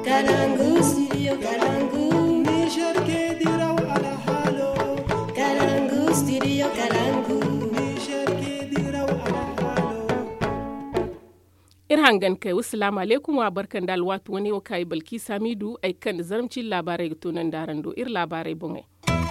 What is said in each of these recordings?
Kalangu, studio Kalangu. Niger ke diraw ala halo. Kalangu, studio Kalangu. Niger ke diraw ala halo. Irhangan kai assalamu alaikum wa barkan da alwatu wani o kai balki samidu ai kan zarmcin labarai tunan darando labarai bungai.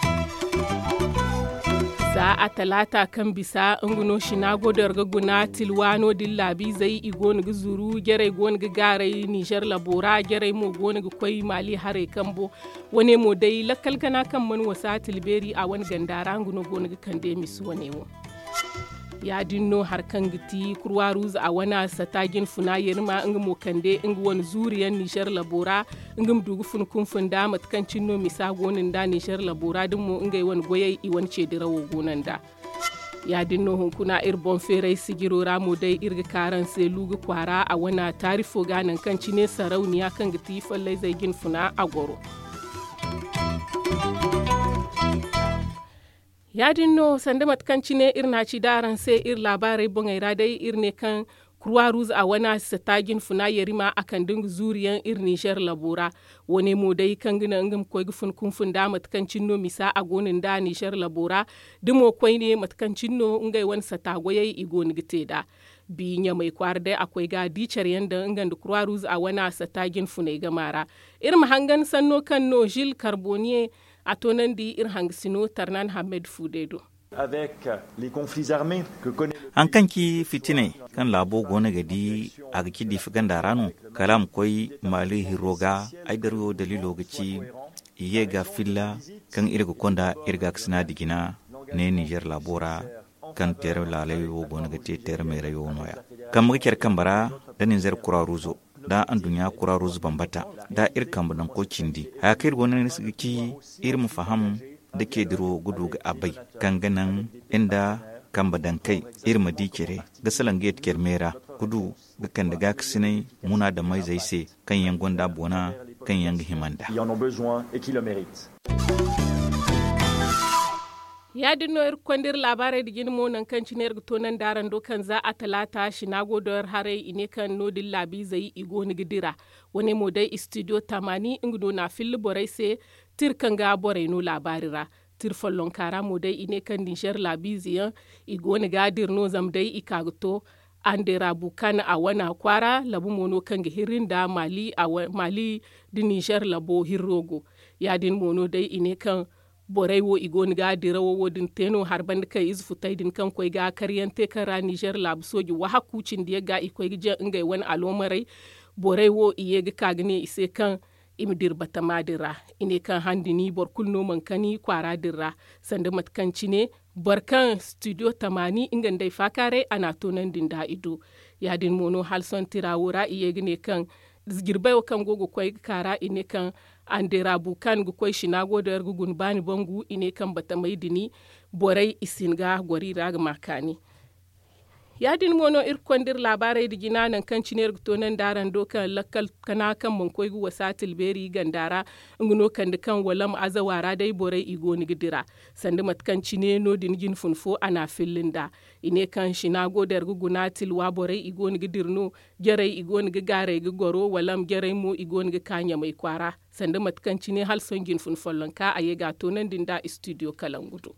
Za a talata kan bisa nguno shinago da guna tilwano dillabi zai igoni guzuru gerai goni garai Niger labora gerai mo goni kwai mali hare kambo wane mo dai lakal kana kan man wasa tilberi a wani gandara nguno goni kan de misu wane wo ya dinno harkan giti kurwa ruz a wana satagin funa yerma ngmo kande ngwon zuriyan Niger labora ngum dugu fun kun funda matkan cinno misa gonin da Niger labora dimmo ngai won goyai i won ce dirawo gonan da ya dinno hunkuna irbon ferai sigiro ramo dai irga karan sai lugu kwara a wana tarifo ganan kan cine sarauniya kan giti fallai zai gin funa a goro ya dinno sanda matkanci ne irna ci daran sai ir labarai bongaira dai irne kan Croix Rouge a wana satagin funa yerima akan dingu zuriyan ir Niger labora wone mo dai kan gina ngam koy gufun kun da matkancin no misa a gonin da Niger labora dimo koy ne matkancin no ngai wan satagoyai igon giteda binya mai kwar dai akwai ga dicar yanda ngan da Croix Rouge a wana satagin funai gamara irma hangan sanno kan no Gilles Carbonnier a tonan di ir hangsino Tarnan Hamed Fudedo avec les conflits armés que connaît an kanki fitine kan labo gona gadi a gaki di figan darano kalam koi mali hiroga aidaru dalilo gaci iye ga filla kan irga konda irga ksina digina ne Niger labora kan ter lalai wo gona gati ter mai rayo noya kan muker kan bara da Niger Croix Rouge da an dunya Croix Rouge bambata da irkan budan ko cindi hakir gona ne sigi irmu faham da ke diro gudu ga abai ganganan inda kan badan kai irma dikere ga salanget kermera gudu ga kan daga kisinai muna da mai zai se kan yangon da bona kan yang himanda ya dinno ir kondir labarai digin mo nan kan ciner to nan daran dokan za a talata shi nago doyar hare ine kan nodin labi zai igo ni gidira wani mo dai studio 80 ingdo na fil borai se tir kan ga borai no labarira tir follon kara mo dai ine kan Niger labi ziyan igo ni gadir no zam dai ikagto andera bukan a wana kwara labu mono kan gihirin da mali mali di Niger labo hirrogo ya din mono dai ine kan borai wo igoni ga dirawo wodin teno harban kai izfu taidin kan koi ga karyante kara Niger lab soji wa hakucin da ga ikoi gije ngai wani alomarai borai wo iye ga kagne ise kan imdir batamadira ine kan handini bor kulno mankani kwara dirra sanda matkanci ne barkan studio 80 ingan dai fakare ana tonan din da ido yadin mono halson tirawura iye gine kan girbai kan gogo koi kara ine kan andera bukan gu koi shinago da gugun bani bangu ine kan bata mai dini borai isinga gori raga makani yadin mono irkondir labarai digina nan kan ciner to nan daran dokan lakal kana kan mun koi gu wasatil beri gandara nguno kan kan walam azawara dai borai igo ni gidira sandi matkan cine no din gin funfo ana fillinda ine kan shinago da guguna tilwa borai igo ni gidirno gerai igo ni gare goro walam gerai mo igo ni kanya mai kwara sandi matkan cine hal son gin funfollon ka ayega to nan din da studio kalangudo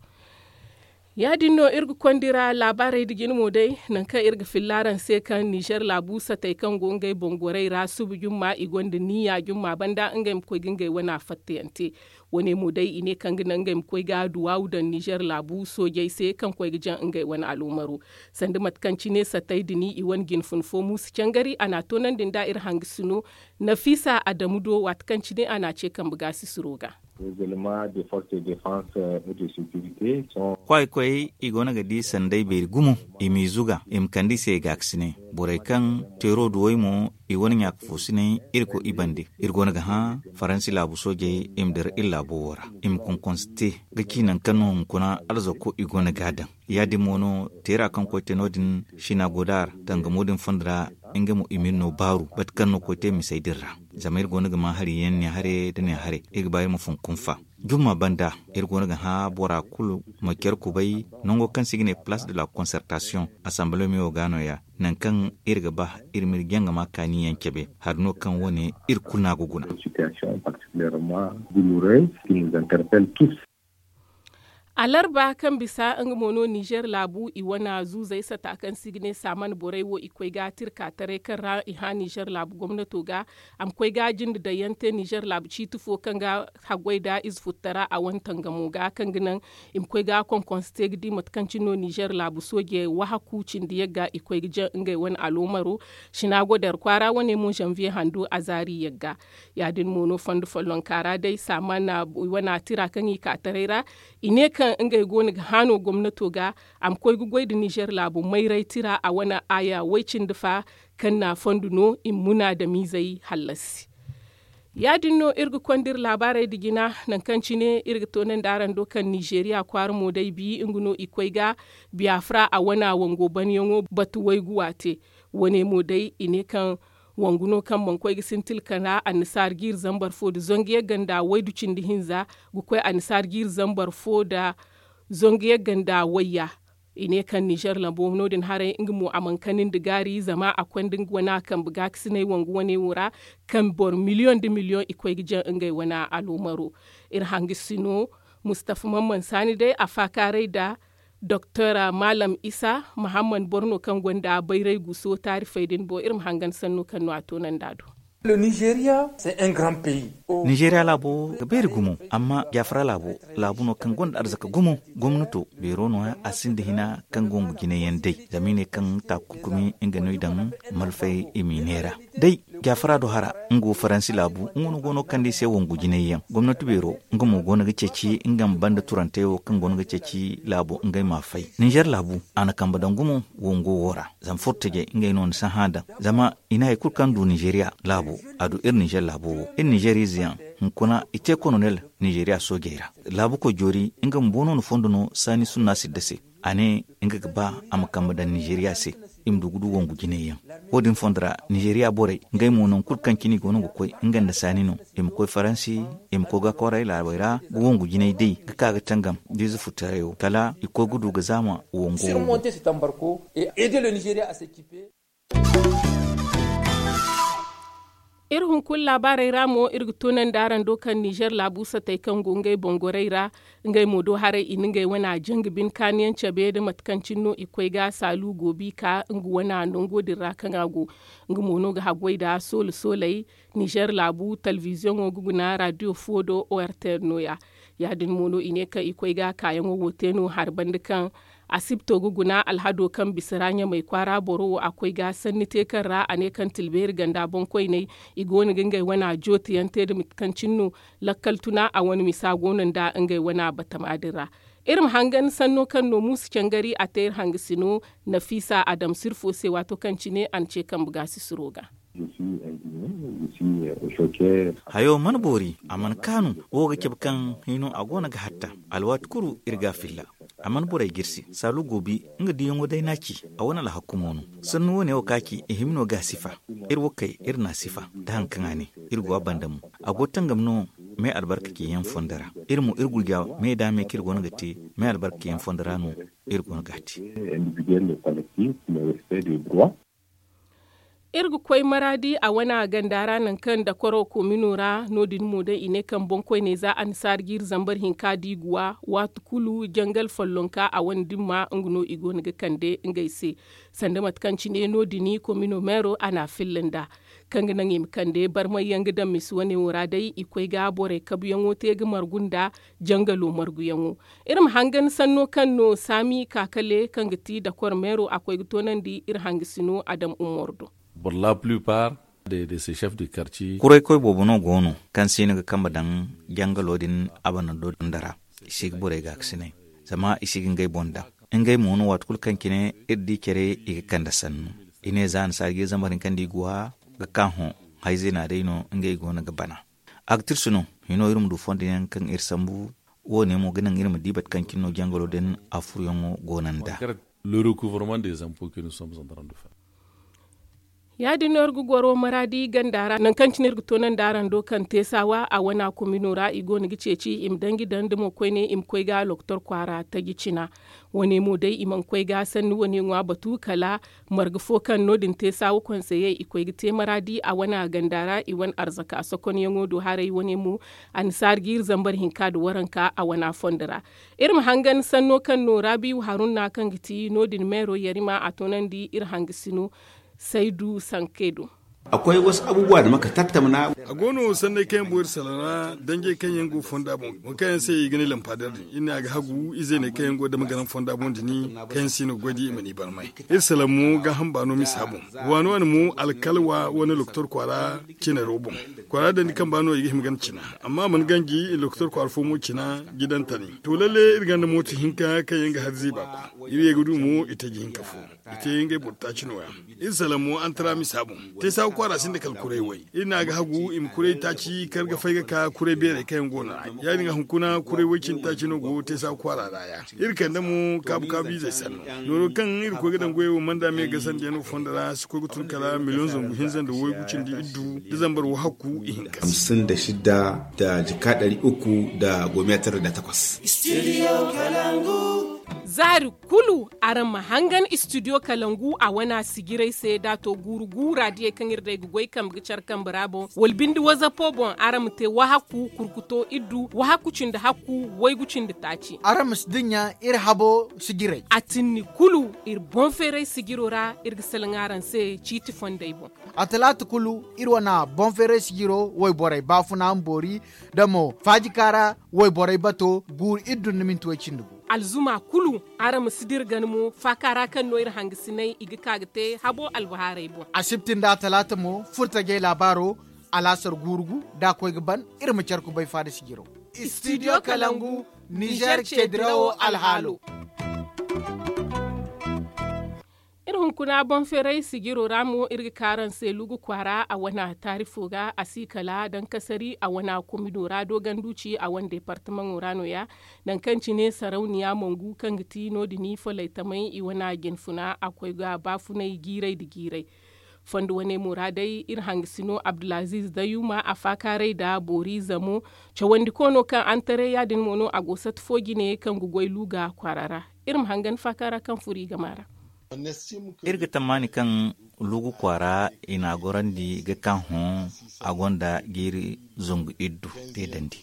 ya dinno irgu kondira labarai digin mo dai nan ka irga fillaran sai kan Niger labu satai kan gongai bongorai rasu bugin ma igonda niya jumma banda ngam ko gingai wana fattiyante wani mo dai ine kan ginan ngam ko ga duwawu da Niger labu sojai sai kan ko gijan ngai wani alumaru sandi matkanci ne satai dini i wan gin funfo musu cangari ana tonan din da ir hangisuno Nafisa Adamudo watkanci ne ana ce kan buga su suroga les éléments de force de défense et de sécurité sont kwai igona gadi sandai ber gumu imizuga imkandi se gaksine borai kan tero duoimo iwon nyak fusine irko ibande irgona ga ha faransi labu soje imder illa bora im konkonste gakinan kanu kuna arzako igona gadan yadi mono tera kan ko tenodin shina godar tanga modin fandra inga mu iminno baru batkan no ko te misaidirra zamair gona ga ma hari yen ne hare da ne hare ig bayar mu fun kunfa jumma banda ir gona ga ha bora kulu makyar ku bai nongo kan signe place de la concertation assemblée mi ogano ya nan kan irga ba irmir genga makani yankebe har no kan woni ir kuna guguna Situation particulièrement douloureuse qui nous interpelle tous. alarba kan bisa ang mono Niger labu iwana zuza isa ta kan signe saman borai wo ikwai ga tirka tare kan ra iha Niger labu gwamnato ga am kwai ga jin da yante Niger labu ci tufo kan ga hagwai da is futara a wantan gamo ga kan ginan im kwai ga kon konste gidi matkancin no Niger labu soge wahaku cin da yaga ikwai ga ngai wani alomaro shina godar kwara wane mun janvier hando azari yaga yadin mono fandu fallon kara dai samana wana tira kan yi ka tarera ine kan inga goni ga hano gwamnato ga am koy gugoi da Niger labu mai raitira a wana aya waicin dafa kan na fonduno in muna da mizai halasi ya dinno irga kwandir labarai digina nan kanci ne irga tonan daran dokan Nigeria kwar mo dai bi inguno ikwai ga Biafra a wana wango banyango batu wai guwate wane mo dai ine kan wanguno kan bankwai gisin tilkana anisar gir zambar fo da zongiye ganda waidu cindi hinza gukwai anisar gir zambar fo da zongiye ganda wayya ine kan Niger labo nodin hare ingmu amankanin digari zama akwai wana kan buga kisine wangu wane wura kan bor miliyon de miliyon ikwai gijan ingai wana alumaro ir hangisino Mustafa Mamman Sani dai a fakarai da Dr. Malam Isa Muhammad Borno kan gwanda bairai guso tarifai din bo irin hangan sannu kan wato nan dado. Le Nigeria, c'est un grand pays. Nigeria labo ga beri gumo amma Biafra labo no kan gonda arzaka gumo gwamnato bero no asin da hina kan gongu gine yandai zamine kan takukumi inga noidan malfai iminera dai Biafra do hara ngo faransi labu ngono gono kan dai sai wongu gine yan gwamnati bero ngomo gono ga ceci ingam banda turantewo kan gono ga ceci labo ngai mafai Niger labu ana kan badan gumo wongo wora zam fortage ngai non sahada zama ina kurkan du Nigeria labo adu Niger labo Nigerian kuna ite colonel Nigeria sogera labu ko jori inga mbono no fondono sani sunna siddase ane inga ba amakamba da Nigeria se imdu gudu wongu gineyan wodin fondra Nigeria bore ngai monon kurkan kini gono ko inga da sani no im ko faransi im ko ga korai la bayra wongu ginei dei ka ga tangam dizu futayo kala iko gudu ga zama wongu surmonter cet embargo et aider le Nigeria à s'équiper. Irhun kun labarai ramo irgutunan daran dokan Niger labusa tai kan gungai bongoraira ngai modo hare iningai wana jangibin kaniyan cabe da matkancin no ikwai ga salu gobi ka ngu wana nongo dirra kan ago ngu mono ga hagwai da solai Niger labu television oguguna radio fodo ORT noya yadin mono ine ka ikwai ga kayan woteno harban kan asibto guguna alhado kan bisiranya mai kwara boro akwai gasan ni tekan ra ane kan tilberi ganda bonkoi ne igoni gingai wana joti yante da mitkancinu lakaltuna a wani misa gonan da ingai wana batamadira irin hangan sanno kan no musu gari a tayar hangisino Nafisa Adam Sirfo sai wato kan cine an ce kan bugasi suroga hayo man bori aman kanu woga kebkan hino agona ga hatta alwat kuru irga filla aman borai girsi salu gobi nga diyon dai naki a wani lahakumono sannu wone wakaki ihimno ga sifa irwakai irna sifa da hankana ne irgwa bandamu agotan gamno mai albarka ke yan fondara irmu irgulga mai da mai kirgo ngati mai albarka ke yan fondara no irgo ngati irgu kwai maradi a wana gandara nan kan da kwaro kominora nodin mu da ine kan bonkoi ne za an sargir zambar hinka diguwa watu kulu jangal fallonka a wani dimma nguno igo nga kande ngaise sanda matkanci ne nodini komino mero ana fillinda kan nan yim kande barmai yanga da misu wani wura dai ikwai ga bore kabiyan wote ga margunda jangalo marguyanwo irin hangan sanno kan no sami kakale kan gati da kwar mero akwai tonan di ir hangisino Adam Umordo. Pour la plupart de ces chefs de quartier kurai koi bobono gono kan sini ga kamba dan jangalodin abana do ndara isig bore ga ksine zama isig ngai bonda ngai mono wat kul kan kine iddi kere ig kanda sannu ine zan sarge zamarin kandi guwa ga kanho haize na reino ngai gona ga bana aktir suno hino irum du fondin kan irsambu wone mo ganan irum dibat kan kinno jangalodin afuriyongo gonanda le recouvrement des impôts que nous sommes en train de faire. ya dinor gugwaro maradi gandara nan kan cinir gutonan daran dokan tesawa a wana kuminora igo ni giceci im dangi dandamo kwene im kwega loktor kwara ta gicina wani mu dai iman kwega sannu wani ngwa batu kala margufo kan nodin tesawa konseye ikwegi te maradi a wana gandara iwan arzaka a sokon yangodo harai wani mu ansar gir zambar hinka da waranka a wana fondara irin hangan sanno kan nora biyu harun na kan giti nodin mero yarima a tonan di ir hangisino Saidu Sankedo. Akwai wasu abubuwa da muka tattauna a gono sannan kayan buwar salana dange kan yango fonda bon mun kayan sai gani lamfadar ina ga hagu ize ne kayan go da maganan fonda bon dini kayan sino godi mani barmai salamu ga hambano mi sabon wani mu alkalwa wani doktor kwara kina robon kwara da ni kan bano yi himin cina amma mun gangi doktor kwara fo mu cina gidanta ne to lalle irgan da mota hinka kayan ga harzi ba ko ire gudu mu ita gi hinka fo ita yinga butta cinoya salamu an tara mi sabon te sa kwara sin da kalkurai wai ina ga hagu im kurai ta ci karga faiga ka kurai bere kayan gona ya dinga hunkuna kurai wacin ta ci no go te sa kwara raya irkan da mu kabu kabi zai san noro kan ir ko gidan goyo manda me ga san da no fondara su ko gutun kala miliyon zangu hinzan da wai gucin di iddu da zambar wa haku ihin kas 56 da jika 398 Studio Kalangu. Zari kulu aran mahangan studio Kalangu a wana sigirai sai dato gurugura die kan irda gugoi kam gicar kan brabo walbindi waza pobon aram te wahaku kurkuto iddu wahaku cinda haku wai gucin da taci aram sdinya ir habo sigirai atinni kulu ir bonfere sigirora ir gisalangaran sai chiti fondai bon atalatu kulu ir wana bonfere sigiro wai borai bafuna ambori damo fajikara wai borai bato gur iddu nimin tuwa cindu alzuma kulu aram sidir ganmu fakara kan noir hangisinai igi kagte habo albuharai bo asibtin da talata mo furtage labaro alasar gurgu da koy gaban irma charku bai fada sigiro studio Kalangu Niger Chedrao Alhalo irin kuna bon ferai sigiro ramu irgi karan sai lugu kwara a wana tarifoga a sikala dan kasari a wana kumidora dogan duci a wan departement urano ya dan kanci ne sarauniya mongu kan gitino dini folai tamai i wana genfuna akwai ga bafunai girai da girai fandu wane muradai ir hangisino Abdulaziz Dayuma a fakarai da bori zamo cawandi kono kan antare yadin mono a gosat fogi ne kan gugoi luga kwarara irin hangan fakara kan furi gamara irga tamani kan lugu kwara ina gorandi ga kan hon agonda giri zungu iddu te dandi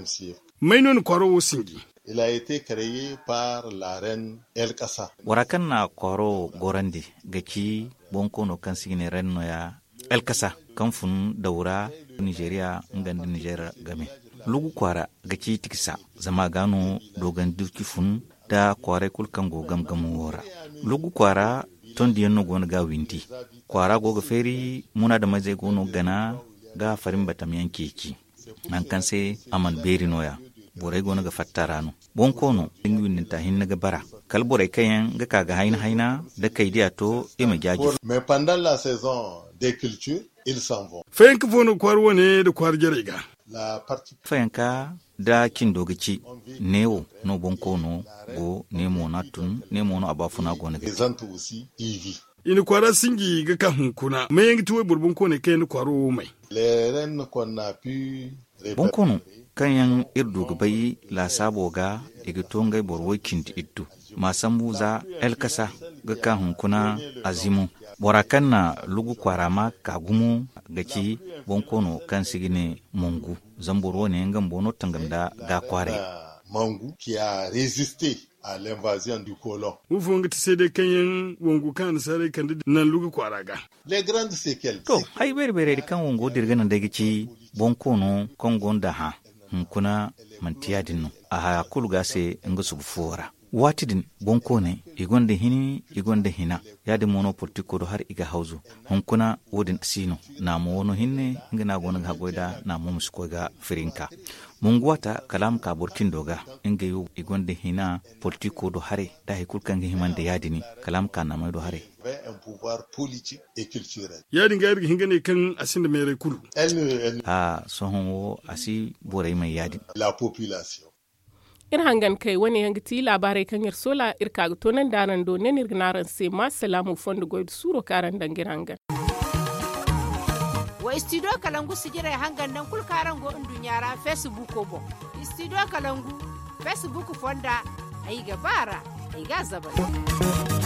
mainon kwaro singi Il a été créé par la reine El Kassa. Warakan na kwaro gorandi gaci bonkono kan sigine renno ya El Kassa kan fun daura Nigeria ngandi Niger game lugu kwara gaci tikisa zama gano dogan duki fun da kware kulkan go gamgamu wora lugu kwara tondi yanno gon ga winti kwara go ga feri muna da maze gono gana ga farin batam yankeki nan kan sai aman beri noya borai gono ga fattarano bonkono dingu ninta hinna ga bara kal borai kayan ga kaga haina da kai dia to e ma jaji Mais pendant la saison des cultures ils s'en vont. fayan ka fono kwarwo ne da kwar jarega La partie fayan ka da kin dogici newo no bonkono go nemo natun nemo no abafuna gona les antes aussi y vit. ini kwara singi ga kan hunkuna mai yangi tuwe burbun ko ne kai ni kwaro mai Les reines qu'on a pu bonkono kan yan irdu gabai la sabo ga igitongai borwoi kinti iddu masambu za El Kassa ga kan hunkuna azimu borakan na lugu kwarama kagumu gaci bonkono kan sigine mongu zamboro ne ngam bono tanganda ga kware Mangu qui a résisté à l'invasion du colon. wufo ngati sai dai kan yan wongu kan sare kan nan lugu kwaraga Les grandes séquelles. to hay berbere kan wongo dirgana da gaci bonkono kongonda ha hunkuna mantiyadinno aha kulga se nga subfora watidin bonkone igonde hini igonde hina yade mono politiko do har iga hauzu hunkuna wodin sino na mo wono hinne ngana gona ga goida na mo musko ga firinka mungwata kalam ka burkin doga inga yu igonde hina politiko do hare da hikul kan himande yadini kalam ka na mai do hare Un pouvoir politique et culturel. ya dinga irga hingane kan asinda mere kulu Elle, ha sohon wo asi borai mai yadin la population. ir hangan kai wani hangiti labarai kan yar sola ir kaga tonan daran do ne nirgnaran se ma salamu fondu goid suro karan dangir hangan wa studio kalangu sigira hangan nan kulkaran go dunyara Facebook ko bo studio kalangu Facebook fonda ai gabara ai ga zabara